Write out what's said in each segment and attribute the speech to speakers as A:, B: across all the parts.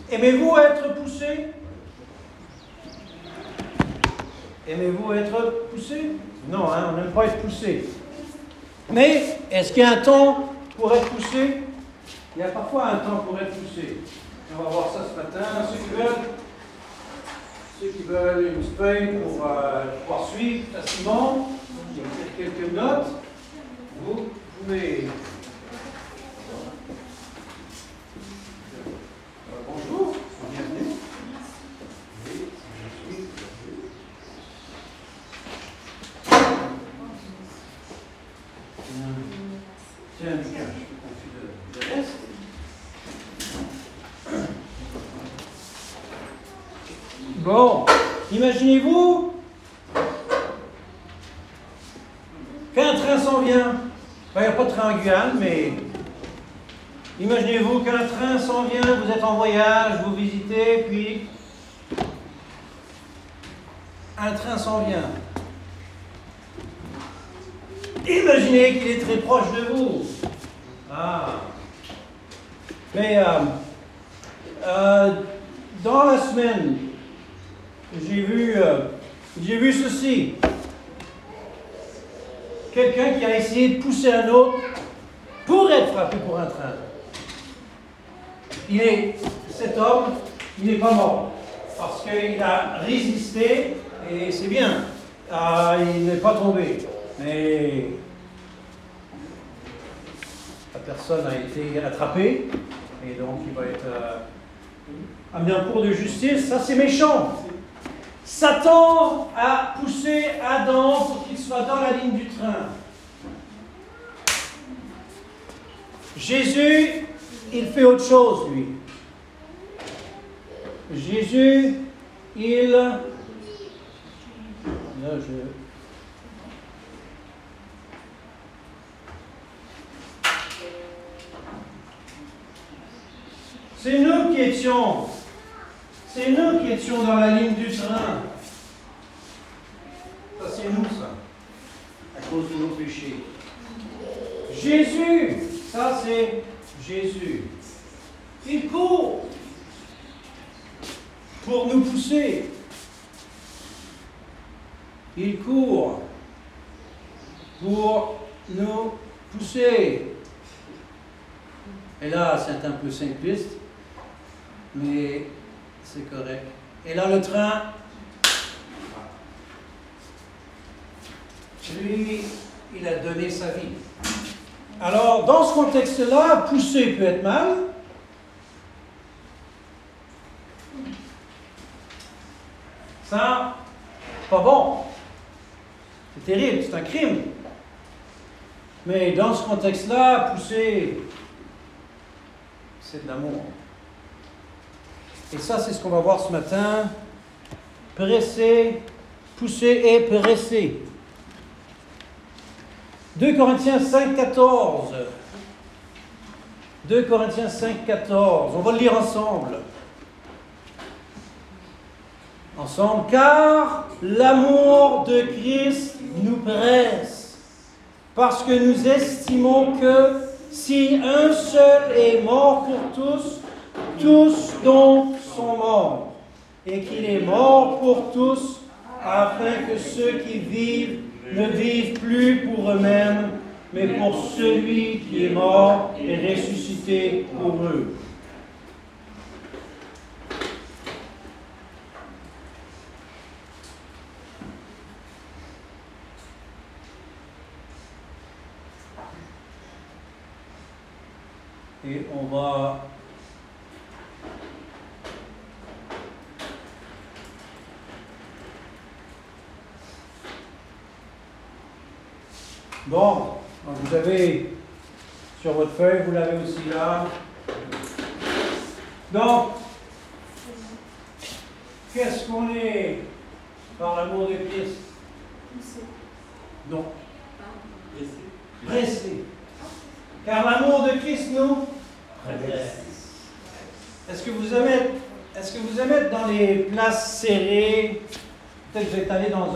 A: Aimez-vous être poussé? Aimez-vous être poussé? Non, on n'aime pas être poussé. Mais est-ce qu'il y a un temps pour être poussé? Il y a parfois un temps pour être poussé. On va voir ça ce matin. Ceux qui veulent une feuille pour pouvoir suivre facilement, quelques notes, vous pouvez. Bonjour, bienvenue. Tiens, Lucas, je te confie le reste. Bon, imaginez-vous qu'un train s'en vient. Il n'y a pas de train en Guyane, mais imaginez-vous qu'un train s'en vient, vous êtes en voyage, vous visitez, puis un train s'en vient. Imaginez qu'il est très proche de vous. Ah. Mais dans la semaine, j'ai vu ceci. Quelqu'un qui a essayé de pousser un autre pour être frappé pour un train. Cet homme, il n'est pas mort. Parce qu'il a résisté, et c'est bien. Il n'est pas tombé. Mais la personne a été attrapée, et donc il va être amené en cours de justice. Ça, c'est méchant. Satan a poussé Adam pour qu'il soit dans la ligne du train. Jésus, il fait autre chose, lui. Jésus, C'est nous qui étions dans la ligne du train. Ça, c'est nous, ça, à cause de nos péchés. Jésus, ça, c'est Jésus. Il court pour nous pousser. Il court pour nous pousser. Et là, c'est un peu simpliste, mais c'est correct. Et là, le train, lui, il a donné sa vie. Alors, dans ce contexte-là, pousser peut être mal. Ça, pas bon. C'est terrible, c'est un crime. Mais dans ce contexte-là, pousser, c'est de l'amour. Et ça, c'est ce qu'on va voir ce matin. Presser, pousser et presser. 2 Corinthiens 5,14. 2 Corinthiens 5,14. On va le lire ensemble. Car l'amour de Christ nous presse, parce que nous estimons que si un seul est mort pour tous, tous donc sont morts, et qu'il est mort pour tous, afin que ceux qui vivent ne vivent plus pour eux-mêmes, mais pour celui qui est mort et ressuscité pour eux. Et on va bon, vous avez sur votre feuille, vous l'avez aussi là. Donc, qu'est-ce qu'on est par l'amour de Christ? Non. Pressé. Car l'amour de Christ nous presse. Est-ce que vous aimez être dans les places serrées? Peut-être que vous êtes allé dans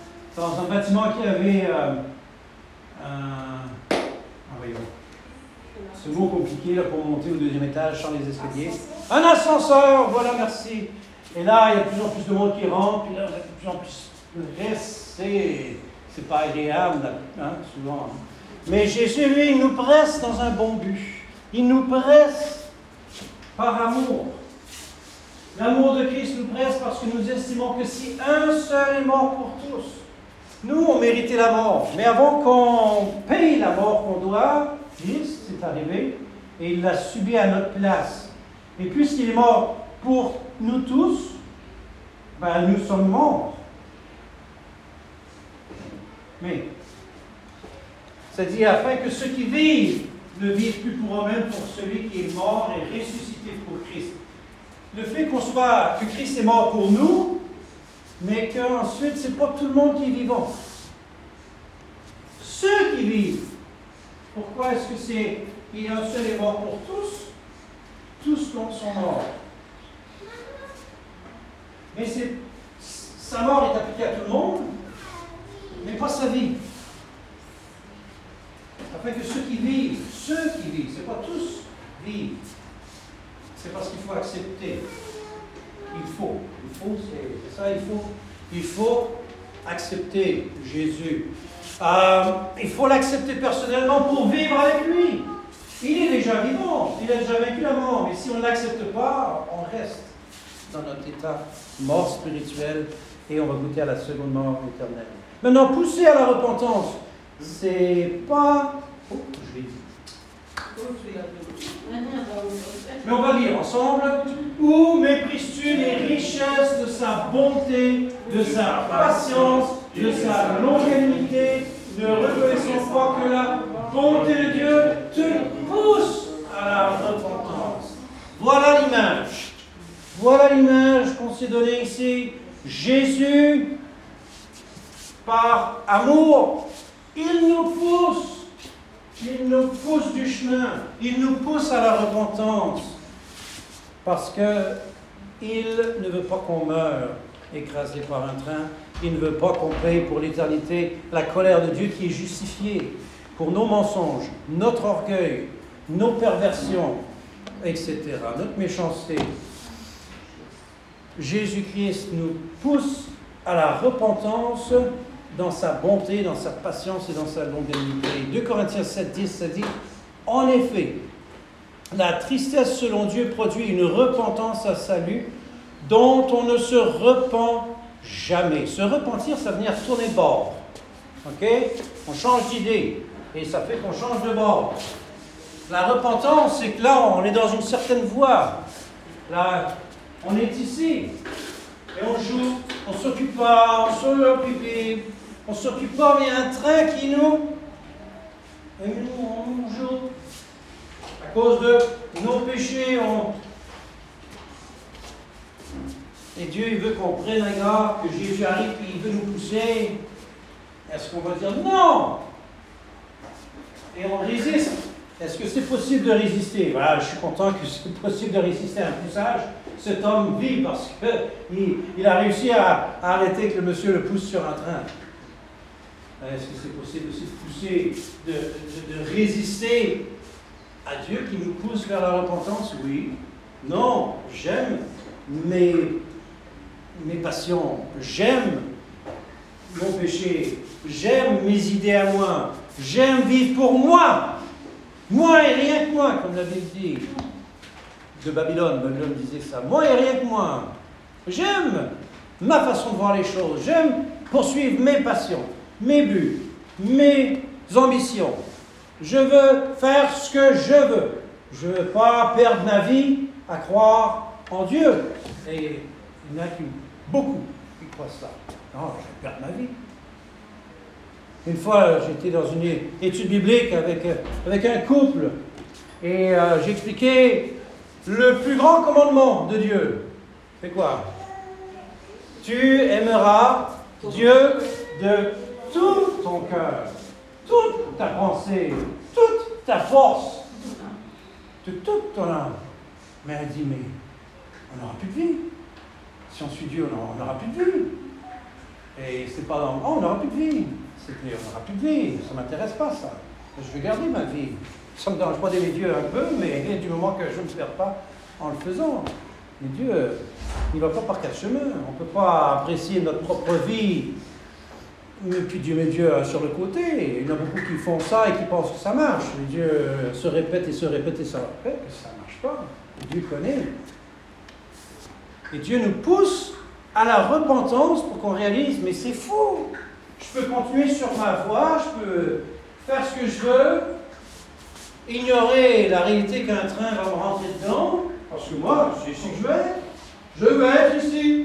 A: un bâtiment qui avait voyons. Ce mot compliqué là, pour monter au deuxième étage sans les escaliers. Un ascenseur, voilà, merci. Et là, il y a de plus en plus de monde qui rentre, puis là, il y a de plus en plus de reste. C'est pas agréable, hein, souvent. Mais Jésus, lui, il nous presse dans un bon but. Il nous presse par amour. L'amour de Christ nous presse parce que nous estimons que si un seul est mort pour tous, nous, on méritait la mort. Mais avant qu'on paye la mort qu'on doit, Christ est arrivé et il l'a subi à notre place. Et puisqu'il est mort pour nous tous, ben, nous sommes morts. Mais, c'est-à-dire afin que ceux qui vivent ne vivent plus pour eux-mêmes, pour celui qui est mort et ressuscité pour Christ. Le fait que Christ est mort pour nous, mais qu'ensuite, ce n'est pas tout le monde qui est vivant. Ceux qui vivent. Pourquoi est-ce que c'est il y a un seul est mort pour tous? Tous sont morts. Mais sa mort est appliquée à tout le monde, mais pas sa vie. Afin que ceux qui vivent, c'est pas tous vivent. C'est parce qu'il faut accepter. Il faut accepter Jésus. Il faut l'accepter personnellement pour vivre avec lui. Il est déjà vivant, il a déjà vaincu la mort. Mais si on ne l'accepte pas, on reste dans notre état mort spirituel et on va goûter à la seconde mort éternelle. Maintenant, pousser à la repentance, c'est pas... Oh, je l'ai dit. Mais on va lire ensemble. Où méprises-tu les richesses de sa bonté, de sa patience, de sa longanimité? Ne reconnaissons pas que la bonté de Dieu te pousse à la repentance. Voilà l'image. Voilà l'image qu'on s'est donnée ici. Jésus, par amour, il nous pousse. Il nous pousse du chemin, il nous pousse à la repentance, parce qu'il ne veut pas qu'on meure écrasé par un train, il ne veut pas qu'on paye pour l'éternité la colère de Dieu qui est justifiée pour nos mensonges, notre orgueil, nos perversions, etc., notre méchanceté. Jésus-Christ nous pousse à la repentance dans sa bonté, dans sa patience et dans sa longanimité. 2 Corinthiens 7,10, ça dit « En effet, la tristesse selon Dieu produit une repentance à salut dont on ne se repent jamais. » Se repentir, ça veut dire tourner de bord. OK? On change d'idée et ça fait qu'on change de bord. La repentance, c'est que là, on est dans une certaine voie. Là, on est ici et on joue, on ne s'occupe pas, on ne s'occupe pas, mais il y a un train qui nous... Et nous, on joue. À cause de nos péchés, Et Dieu, il veut qu'on prenne un gars, que Jésus arrive et il veut nous pousser. Est-ce qu'on va dire non? Et on résiste. Est-ce que c'est possible de résister? Voilà, je suis content que c'est possible de résister à un poussage. Cet homme vit parce qu'il a réussi à arrêter que le monsieur le pousse sur un train. Est-ce que c'est possible aussi de pousser, de résister à Dieu qui nous pousse vers la repentance? Oui. Non, j'aime mes passions, j'aime mon péché, j'aime mes idées à moi, j'aime vivre pour moi et rien que moi, comme la Bible dit. De Babylone disait ça, moi et rien que moi. J'aime ma façon de voir les choses, j'aime poursuivre mes passions, mes buts, mes ambitions. Je veux faire ce que je veux. Je ne veux pas perdre ma vie à croire en Dieu. Et il y en a beaucoup qui croient ça. Non, je vais perdre ma vie. Une fois, j'étais dans une étude biblique avec un couple et j'expliquais le plus grand commandement de Dieu. C'est quoi? Tu aimeras Dieu de tout ton cœur, toute ta pensée, toute ta force, de toute ton âme. Mais elle dit, mais on n'aura plus de vie. Si on suit Dieu, on n'aura plus de vie. Et c'est pas dans on n'aura plus de vie. C'est que on n'aura plus de vie. Ça ne m'intéresse pas, ça. Je vais garder ma vie. Ça ne me dérange pas d'aimer Dieu un peu, mais du moment que je ne me perds pas en le faisant. Mais Dieu, il ne va pas par quatre chemins. On ne peut pas apprécier notre propre vie, mais puis Dieu met Dieu sur le côté. Il y en a beaucoup qui font ça et qui pensent que ça marche. Et Dieu se répète et se répète et se répète que ça ne marche pas. Et Dieu connaît. Et Dieu nous pousse à la repentance pour qu'on réalise, mais c'est fou. Je peux continuer sur ma voie, je peux faire ce que je veux, ignorer la réalité qu'un train va me rentrer dedans, parce que moi, c'est ici que je vais être. Je vais être ici.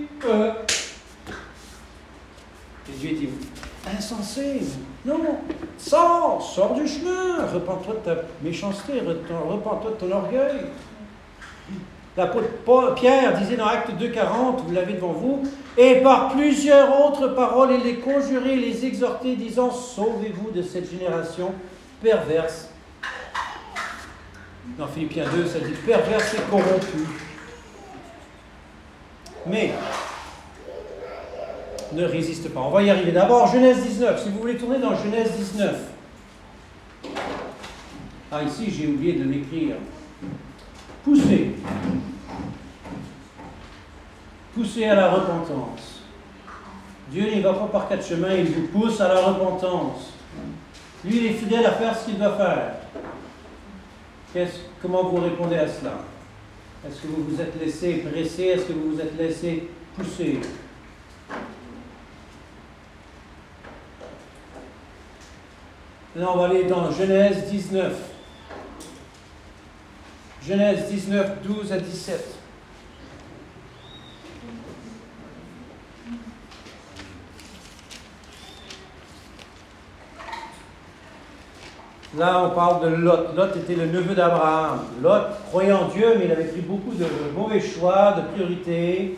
A: Et Dieu dit, insensé, non, sors du chemin, repens-toi de ta méchanceté, repens-toi de ton orgueil. L'apôtre Pierre disait dans Acte 2,40, vous l'avez devant vous, et par plusieurs autres paroles, il les conjurait, les exhortait, disant, sauvez-vous de cette génération perverse. Dans Philippiens 2, ça dit perverse et corrompue. Mais, ne résiste pas. On va y arriver. D'abord, Genèse 19. Si vous voulez tourner dans Genèse 19. Ah, ici, j'ai oublié de l'écrire. Poussez. Poussez à la repentance. Dieu n'y va pas par quatre chemins, il vous pousse à la repentance. Lui, il est fidèle à faire ce qu'il doit faire. Comment vous répondez à cela? Est-ce que vous vous êtes laissé presser? Est-ce que vous vous êtes laissé pousser? Là, on va aller dans Genèse 19. Genèse 19, 12 à 17. Là, on parle de Lot. Lot était le neveu d'Abraham. Lot croyait en Dieu, mais il avait pris beaucoup de mauvais choix, de priorités.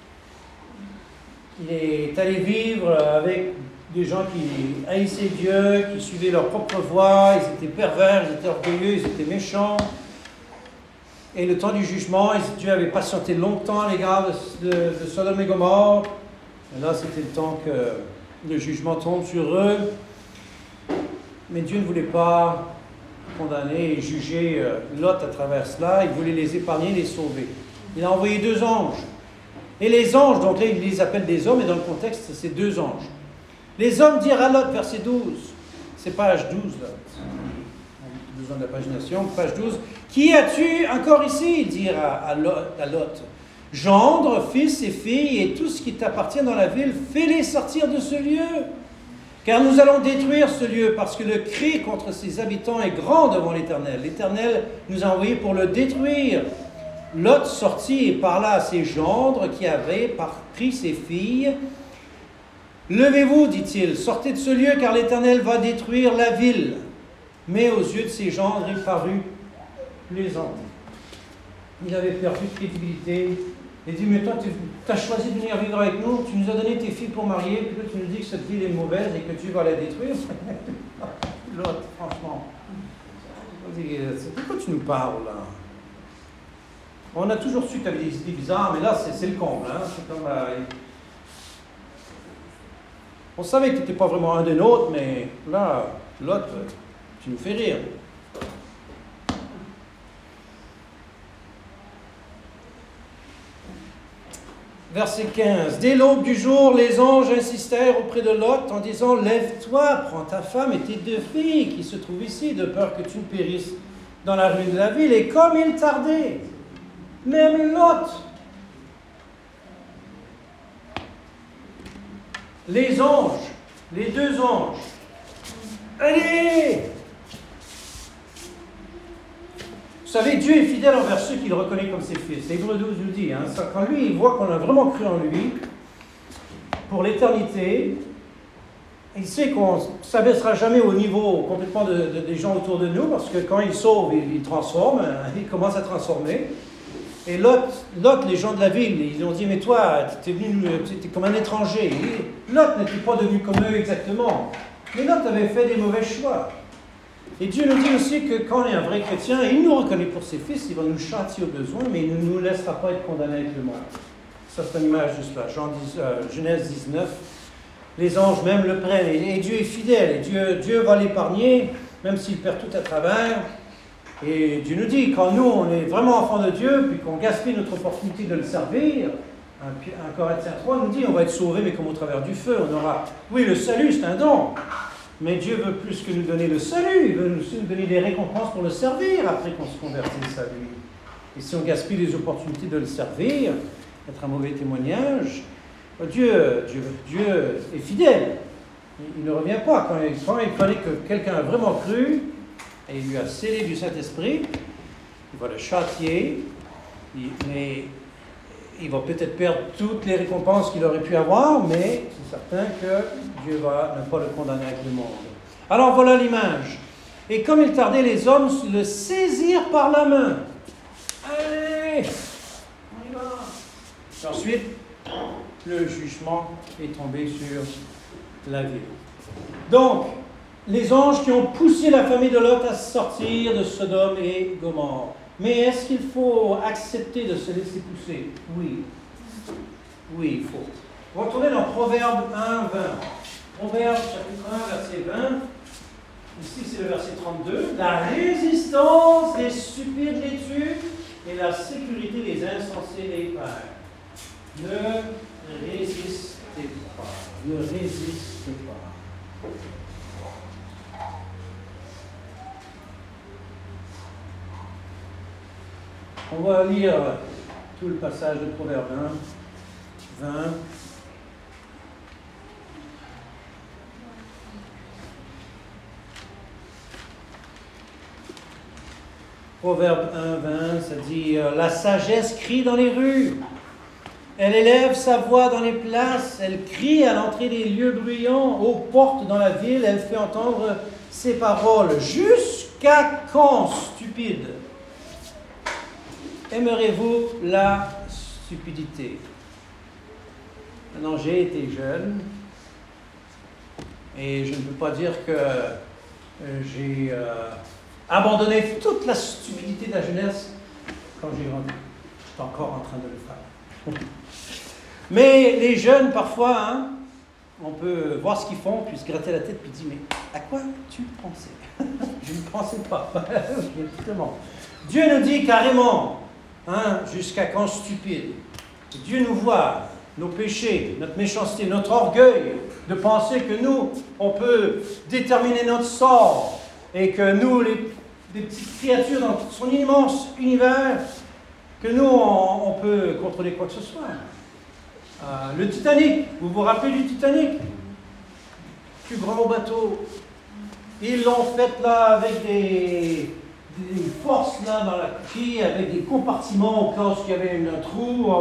A: Il est allé vivre avec des gens qui haïssaient Dieu, qui suivaient leur propre voie, ils étaient pervers, ils étaient orgueilleux, ils étaient méchants. Et le temps du jugement, Dieu avait patienté longtemps à l'égard de Sodome et Gomorrhe. Et là, c'était le temps que le jugement tombe sur eux. Mais Dieu ne voulait pas condamner et juger Lot à travers cela. Il voulait les épargner, les sauver. Il a envoyé 2 anges. Et les anges, donc là, il les appelle des hommes, et dans le contexte, c'est 2 anges. Les hommes dirent à Lot, verset 12, c'est page 12, là. Besoin de la pagination, page 12. Qui as-tu encore ici? Dirent à Lot. Gendre, fils et filles, et tout ce qui t'appartient dans la ville, fais-les sortir de ce lieu. Car nous allons détruire ce lieu, parce que le cri contre ses habitants est grand devant l'Éternel. L'Éternel nous a envoyés pour le détruire. Lot sortit et parla à ses gendres qui avaient pris ses filles. Levez-vous, dit-il, sortez de ce lieu, car l'Éternel va détruire la ville. Mais aux yeux de ses gendres, il parut plaisant. Il avait perdu de crédibilité. Il dit, mais toi, tu as choisi de venir vivre avec nous, tu nous as donné tes filles pour marier, puis là, tu nous dis que cette ville est mauvaise et que tu vas la détruire. L'autre, franchement. Pourquoi tu nous parles, là? On a toujours su que tu avais des idées bizarres, mais là, c'est le comble. Hein? C'est comme, on savait que tu n'étais pas vraiment un des nôtres, mais là, l'autre, tu nous fais rire. Verset 15. Dès l'aube du jour, les anges insistèrent auprès de Lot en disant, lève-toi, prends ta femme et tes 2 filles qui se trouvent ici, de peur que tu ne périsses dans la ruine de la ville. Et comme il tardait, même Lot, les anges, les 2 anges, allez! Vous savez, Dieu est fidèle envers ceux qu'il reconnaît comme ses fils. Hébreux 12 nous dit, hein, quand lui, il voit qu'on a vraiment cru en lui, pour l'éternité, il sait qu'on ne s'abaissera jamais au niveau complètement des gens autour de nous, parce que quand il sauve, il transforme, il commence à transformer. Et Lot, les gens de la ville, ils ont dit, mais toi, tu es comme un étranger. Et Lot n'était pas devenu comme eux exactement, mais Lot avait fait des mauvais choix. Et Dieu nous dit aussi que quand on est un vrai chrétien, il nous reconnaît pour ses fils, il va nous châtier au besoin, mais il ne nous laissera pas être condamnés avec le monde. Ça, c'est une image de cela. Genèse 19, les anges même le prennent, et Dieu est fidèle, et Dieu va l'épargner, même s'il perd tout à travers. Et Dieu nous dit, quand nous, on est vraiment enfants de Dieu, puis qu'on gaspille notre opportunité de le servir, 1 Corinthiens 3 nous dit, on va être sauvés, mais comme au travers du feu, on aura... Oui, le salut, c'est un don. Mais Dieu veut plus que nous donner le salut, il veut aussi nous donner des récompenses pour le servir après qu'on se convertisse à lui. Et si on gaspille les opportunités de le servir, être un mauvais témoignage, Dieu est fidèle. Il ne revient pas. Quand il fallait que quelqu'un a vraiment cru, et il lui a scellé du Saint-Esprit, il va le châtier, mais il va peut-être perdre toutes les récompenses qu'il aurait pu avoir, mais c'est certain que Dieu va ne pas le condamner avec le monde. Alors voilà l'image. Et comme il tardait, les hommes le saisirent par la main. Allez, on y va. Et ensuite, le jugement est tombé sur la ville. Donc, les anges qui ont poussé la famille de Lot à sortir de Sodome et Gomorrhe. Mais est-ce qu'il faut accepter de se laisser pousser? Oui. Oui, il faut. On va retourner dans Proverbe 1, 20. Proverbe chapitre 1, verset 20. Ici, c'est le verset 32. La résistance des stupides les tue et la sécurité des insensés les perd. Ne résistez pas. Ne résistez pas. On va lire tout le passage de Proverbe 1, 20. Proverbe 1, 20, ça dit « La sagesse crie dans les rues, elle élève sa voix dans les places, elle crie à l'entrée des lieux bruyants, aux portes dans la ville, elle fait entendre ses paroles. Jusqu'à quand, stupide, aimerez-vous la stupidité? » Maintenant, j'ai été jeune et je ne peux pas dire que j'ai abandonné toute la stupidité de la jeunesse quand j'ai grandi. Je suis encore en train de le faire. Mais les jeunes, parfois, on peut voir ce qu'ils font, puis se gratter la tête, puis dire, mais à quoi tu pensais? Je ne pensais pas. Justement. Dieu nous dit carrément, jusqu'à quand stupide? Dieu nous voit, nos péchés, notre méchanceté, notre orgueil, de penser que nous, on peut déterminer notre sort, et que nous, des petites créatures dans son immense univers, que nous, on peut contrôler quoi que ce soit. Le Titanic, vous vous rappelez du Titanic? Plus grand bateau. Ils l'ont fait là avec des forces là dans la coquille, avec des compartiments au cas où il y avait un trou.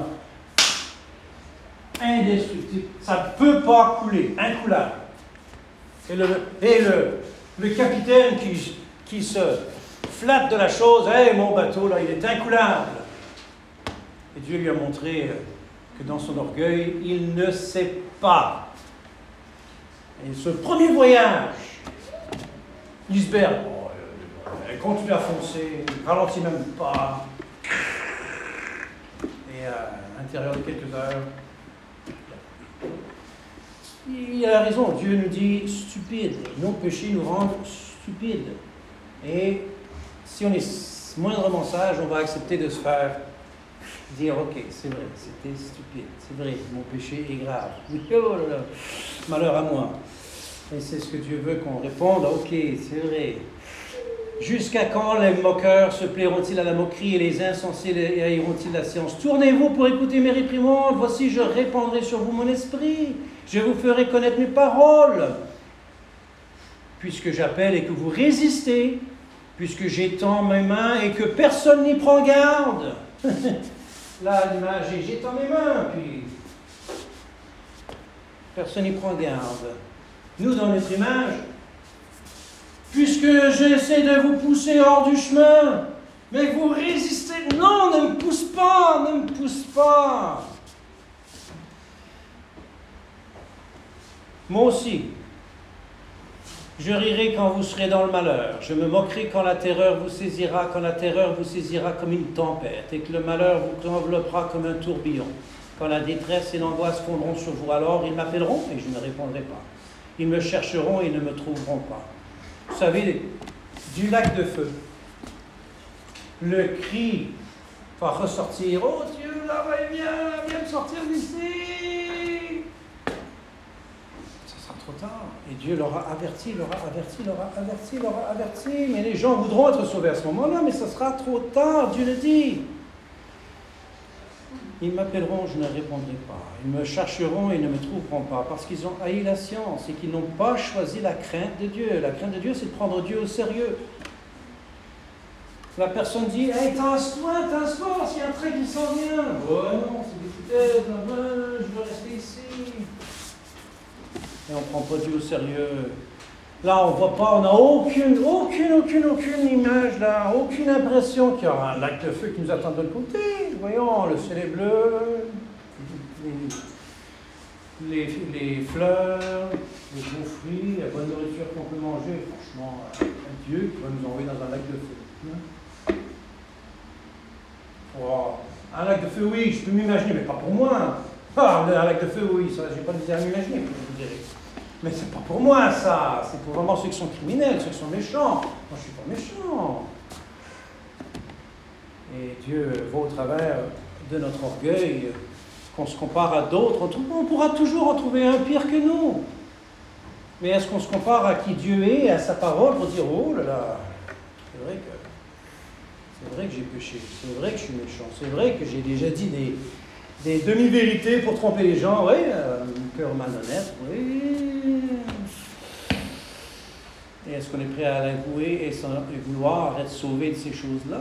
A: Indestructible. Ça ne peut pas couler, incoulable. Et le capitaine qui se flatte de la chose, hey, mon bateau là, il est incoulable. Et Dieu lui a montré que dans son orgueil, il ne sait pas. Et ce premier voyage, l'iceberg, elle continue à foncer, il ne ralentit même pas. Et à l'intérieur de quelques heures, il a raison. Dieu nous dit stupide. Nos péchés nous rendent stupides. Et si on est moindrement sage, on va accepter de se faire dire, ok, c'est vrai, c'était stupide, c'est vrai, mon péché est grave. Oh là là, malheur à moi. Et c'est ce que Dieu veut qu'on réponde, ok, c'est vrai. Jusqu'à quand les moqueurs se plairont-ils à la moquerie et les insensés haïront-ils la science? Tournez-vous pour écouter mes réprimandes, voici je répandrai sur vous mon esprit, je vous ferai connaître mes paroles. Puisque j'appelle et que vous résistez, puisque j'étends mes mains et que personne n'y prend garde. Là, l'image est j'étends mes mains, puis personne n'y prend garde. Nous, dans notre image, puisque j'essaie de vous pousser hors du chemin, mais vous résistez. Non, ne me pousse pas, ne me pousse pas. Moi aussi, je rirai quand vous serez dans le malheur. Je me moquerai quand la terreur vous saisira, comme une tempête, et que le malheur vous enveloppera comme un tourbillon. Quand la détresse et l'angoisse fondront sur vous, alors ils m'appelleront et je ne répondrai pas. Ils me chercheront et ne me trouveront pas. Vous savez, du lac de feu, le cri va ressortir. Oh Dieu, là, viens me sortir d'ici. Ce sera trop tard. Et Dieu leur a averti. Mais les gens voudront être sauvés à ce moment-là, mais ce sera trop tard, Dieu le dit. Ils m'appelleront, je ne répondrai pas. Ils me chercheront et ils ne me trouveront pas, parce qu'ils ont haï la science et qu'ils n'ont pas choisi la crainte de Dieu. La crainte de Dieu, c'est de prendre Dieu au sérieux. La personne dit, hey, tasse-toi, parce qu'il y a un train qui s'en vient. Oh non, c'est des foutaises, je veux rester ici. Et on ne prend pas Dieu au sérieux. Là, on ne voit pas, on n'a aucune image, là, aucune impression qu'il y aura un lac de feu qui nous attend de l'autre côté. Voyons, le ciel est bleu, les fleurs, les beaux fruits, la bonne nourriture qu'on peut manger. Franchement, un Dieu qui va nous envoyer dans un lac de feu. Oh, un lac de feu, oui, je peux m'imaginer, mais pas pour moi. Ah, un lac de feu, oui, ça, j'ai pas de misère à m'imaginer, je vous dirais. Mais c'est pas pour moi, ça. C'est pour vraiment ceux qui sont criminels, ceux qui sont méchants. Moi, je suis pas méchant. Et Dieu va au travers de notre orgueil, qu'on se compare à d'autres. On pourra toujours en trouver un pire que nous. Mais est-ce qu'on se compare à qui Dieu est, à sa parole, pour dire, oh là là, c'est vrai que j'ai péché, c'est vrai que je suis méchant, c'est vrai que j'ai déjà dit des demi-vérités pour tromper les gens, oui, un cœur malhonnête, oui. Et est-ce qu'on est prêt à l'avouer et vouloir être sauvé de ces choses-là?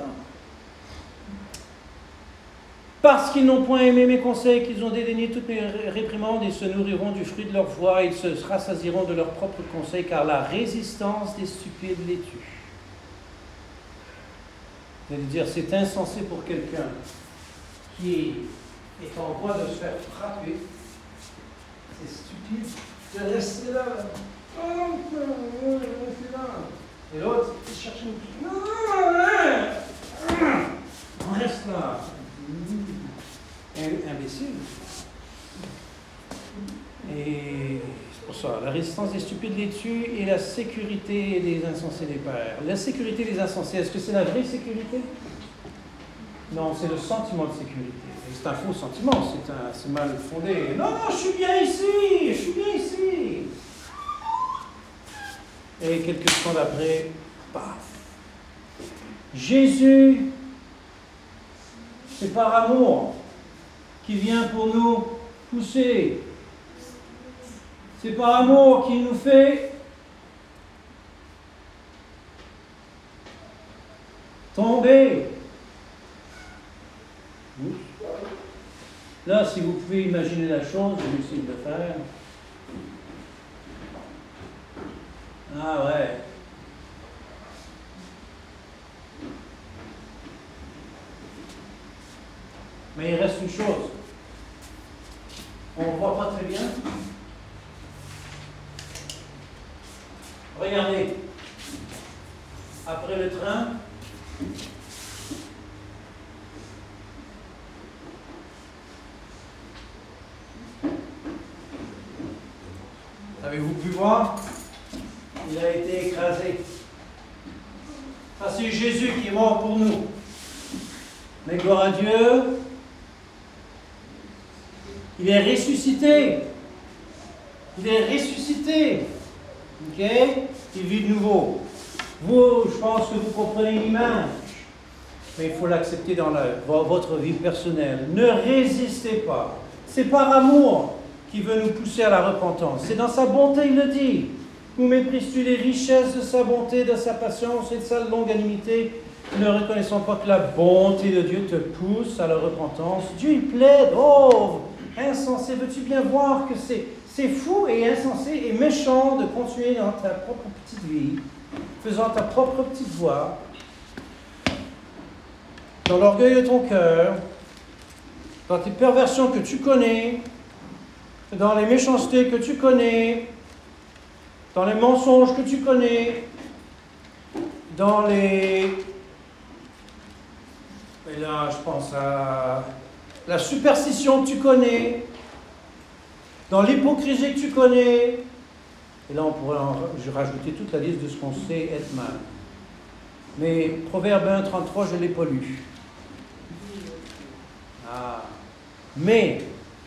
A: Parce qu'ils n'ont point aimé mes conseils, qu'ils ont dédaigné toutes mes réprimandes, ils se nourriront du fruit de leur voix, ils se rassasieront de leurs propres conseils, car la résistance des stupides les tue. Vous allez dire, c'est insensé pour quelqu'un qui est en voie de se faire frapper. C'est stupide de rester là. Rester là. Et l'autre, il cherche une... On reste là. Imbécile. Et c'est pour ça, la résistance des stupides les tue et la sécurité des insensés les perd. La sécurité des insensés, est-ce que c'est la vraie sécurité? Non, c'est le sentiment de sécurité. Et c'est un faux sentiment, c'est mal fondé. Non, je suis bien ici. Et quelques secondes après, paf. Jésus, c'est par amour qui vient pour nous pousser. C'est par amour qu'il nous fait tomber. Là, si vous pouvez imaginer la chose, je vais essayer de le faire. Ah ouais. Mais il reste une chose. On ne voit pas très bien. Regardez. Après le train, avez-vous pu voir? Il a été écrasé. Ça, c'est Jésus qui est mort pour nous. Mais gloire à Dieu, il est ressuscité. Il est ressuscité. Ok? Il vit de nouveau. Vous, je pense que vous comprenez l'image. Mais il faut l'accepter dans votre vie personnelle. Ne résistez pas. C'est par amour qu'il veut nous pousser à la repentance. C'est dans sa bonté, il le dit. Ou méprises-tu les richesses de sa bonté, de sa patience et de sa longanimité, ne reconnaissant pas que la bonté de Dieu te pousse à la repentance? Dieu, il plaide. Oh, insensé, veux-tu bien voir que c'est fou et insensé et méchant de continuer dans ta propre petite vie, faisant ta propre petite voie, dans l'orgueil de ton cœur, dans tes perversions que tu connais, dans les méchancetés que tu connais, dans les mensonges que tu connais, dans les... Et là, je pense à la superstition que tu connais, dans l'hypocrisie que tu connais. Et là, on pourrait rajouter toute la liste de ce qu'on sait être mal. Mais Proverbe 1, 33, je ne l'ai pas lu. Ah. Mais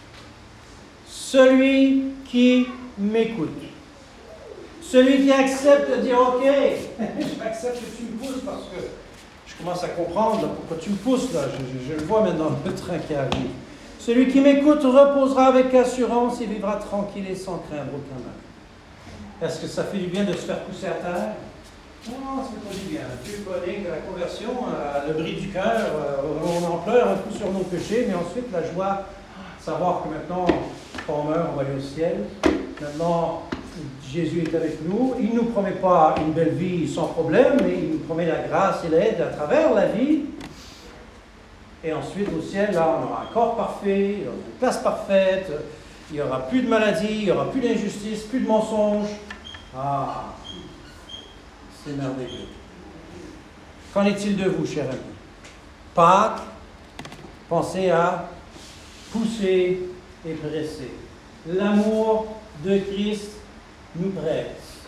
A: celui qui m'écoute, celui qui accepte de dire « Ok, j'accepte que tu me pousses parce que je commence à comprendre là, pourquoi tu me pousses là, je le vois maintenant, le train qui arrive. Celui qui m'écoute reposera avec assurance et vivra tranquille et sans craindre aucun mal. » Est-ce que ça fait du bien de se faire pousser à terre? Non, ça fait pas du bien. Dieu connaît que la conversion, le bris du cœur, on en pleure un coup sur nos péchés, mais ensuite la joie, savoir que maintenant, quand on meurt, on va aller au ciel. Maintenant, Jésus est avec nous. Il ne nous promet pas une belle vie sans problème, mais il nous promet la grâce et l'aide à travers la vie. Et ensuite, au ciel, là, on aura un corps parfait, il y aura une place parfaite, il n'y aura plus de maladie, il n'y aura plus d'injustice, plus de mensonges. Ah, c'est merveilleux. Qu'en est-il de vous, chers amis? Pâques, pensez à pousser et presser. L'amour de Christ nous presse.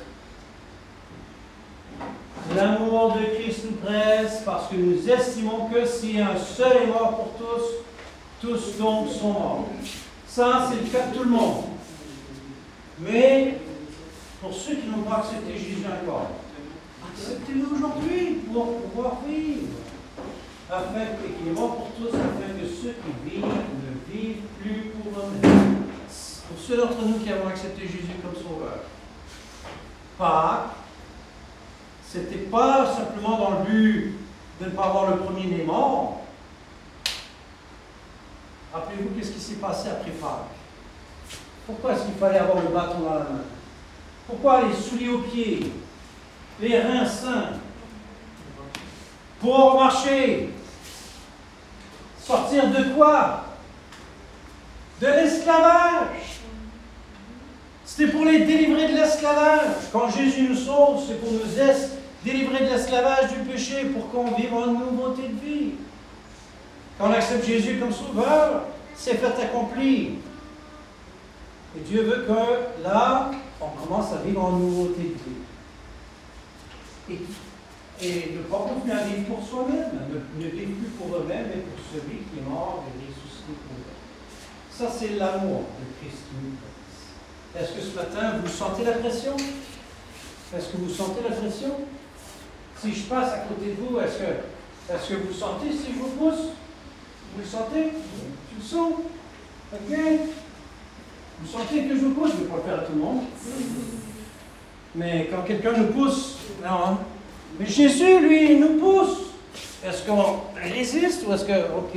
A: L'amour de Christ nous presse parce que nous estimons que si un seul est mort pour tous donc sont morts. Ça, c'est le cas de tout le monde. Mais pour ceux qui n'ont pas accepté Jésus encore, acceptez-le aujourd'hui pour pouvoir vivre. Afin qu'il est mort pour tous, afin que ceux qui vivent ne vivent plus pour eux-mêmes. Pour ceux d'entre nous qui avons accepté Jésus comme sauveur, Pâques, ce n'était pas simplement dans le but de ne pas avoir le premier-né mort. Rappelez-vous qu'est-ce qui s'est passé après Pâques. Pourquoi est-ce qu'il fallait avoir le bâton dans la main? Pourquoi les souliers aux pieds? Les reins sains? Pour marcher. Sortir de quoi? De l'esclavage. C'était pour les délivrer de l'esclavage. Quand Jésus nous sauve, c'est pour nous délivrer de l'esclavage du péché, pour qu'on vive en nouveauté de vie. Quand on accepte Jésus comme sauveur, c'est fait accompli. Et Dieu veut que là, on commence à vivre en nouveauté de vie. Et ne pas continuer à vivre pour soi-même, ne vivre plus pour eux-mêmes, mais pour celui qui est mort et ressuscité pour eux. Ça, c'est l'amour de Christ qui nous presse. Est-ce que ce matin, vous sentez la pression? Est-ce que vous sentez la pression? Si je passe à côté de vous, est-ce que vous sentez si je vous pousse? Vous le sentez? Tu le sens? Ok? Vous sentez que je vous pousse? Je ne vais pas le faire à tout le monde. Mais quand quelqu'un nous pousse, non. Mais Jésus, lui, il nous pousse. Est-ce qu'on résiste ou est-ce que... Ok.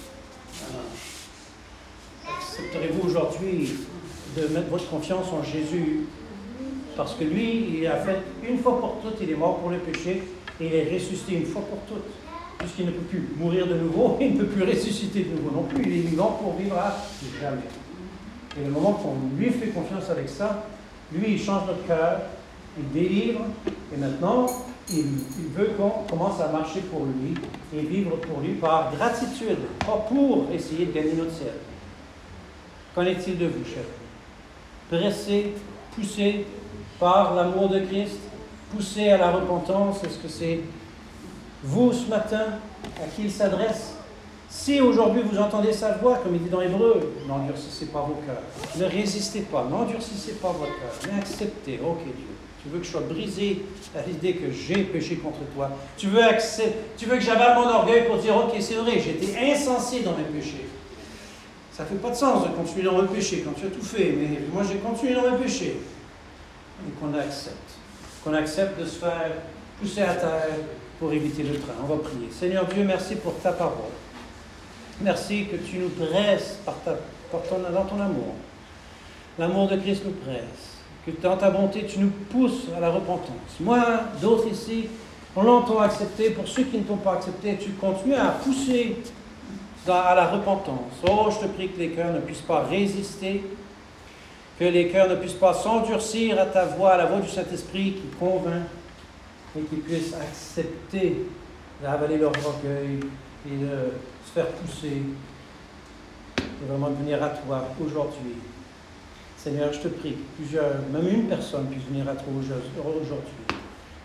A: Accepterez-vous aujourd'hui de mettre votre confiance en Jésus? Parce que lui, il a fait une fois pour toutes, il est mort pour le péché et il est ressuscité une fois pour toutes. Puisqu'il ne peut plus mourir de nouveau, il ne peut plus ressusciter de nouveau non plus. Il est vivant pour vivre à jamais. Et le moment qu'on lui fait confiance avec ça, lui, il change notre cœur, il délivre, et maintenant, il veut qu'on commence à marcher pour lui et vivre pour lui par gratitude, pas pour essayer de gagner notre ciel. Qu'en est-il de vous, chers? Pressés, poussés par l'amour de Christ, poussés à la repentance, est-ce que c'est vous ce matin à qui il s'adresse? Si aujourd'hui vous entendez sa voix, comme il dit dans Hébreu, n'endurcissez pas vos cœurs, ne résistez pas, n'endurcissez pas votre cœur, mais acceptez, ok Dieu. Tu veux que je sois brisé à l'idée que j'ai péché contre toi. Tu veux que j'avale mon orgueil pour dire, ok, c'est vrai, j'étais insensé dans mes péchés. Ça ne fait pas de sens de continuer dans le péché quand tu as tout fait, mais moi j'ai continué dans le péché. Et qu'on accepte de se faire pousser à terre pour éviter le train. On va prier. Seigneur Dieu, merci pour ta parole. Merci que tu nous presses dans ton amour. L'amour de Christ nous presse. Que dans ta bonté, tu nous pousses à la repentance. Moi, d'autres ici, on l'entend accepté. Pour ceux qui ne t'ont pas accepté, tu continues à pousser à la repentance. Oh, je te prie que les cœurs ne puissent pas résister, que les cœurs ne puissent pas s'endurcir à ta voix, à la voix du Saint-Esprit qui convainc, et qu'ils puissent accepter d'avaler leur orgueil et de se faire pousser et vraiment venir à toi aujourd'hui. Seigneur, je te prie que plusieurs, même une personne puisse venir à toi aujourd'hui.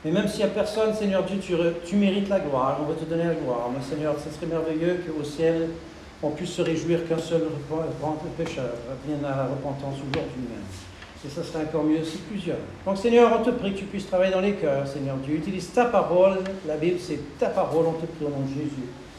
A: Mais même s'il n'y a personne, Seigneur Dieu, tu mérites la gloire. On va te donner la gloire. Mais Seigneur, ce serait merveilleux qu'au ciel, on puisse se réjouir qu'un seul pécheur vienne à la repentance aujourd'hui même. Et ça serait encore mieux si plusieurs. Donc Seigneur, on te prie que tu puisses travailler dans les cœurs, Seigneur Dieu. Utilise ta parole. La Bible, c'est ta parole. On te prie au nom de Jésus.